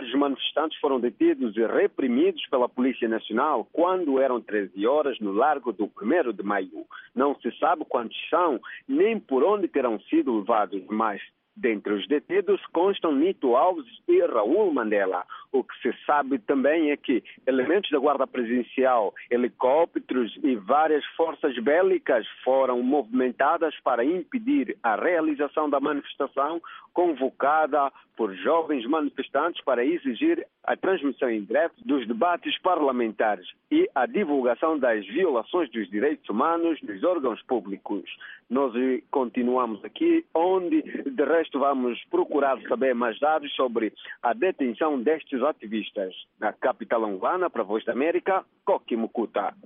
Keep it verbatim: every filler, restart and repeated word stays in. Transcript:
Vários manifestantes foram detidos e reprimidos pela Polícia Nacional quando eram treze horas no Largo do primeiro de Maio. Não se sabe quantos são, nem por onde terão sido levados, mas dentre os detidos constam Nito Alves e Raul Mandela. O que se sabe também é que elementos da Guarda Presidencial, helicópteros e várias forças bélicas foram movimentadas para impedir a realização da manifestação convocada por jovens manifestantes para exigir a transmissão em direto dos debates parlamentares e a divulgação das violações dos direitos humanos nos órgãos públicos. Nós continuamos aqui, onde de resto vamos procurar saber mais dados sobre a detenção destes ativistas. Na capital angolana, para a Voz da América, Coqui Mucuta.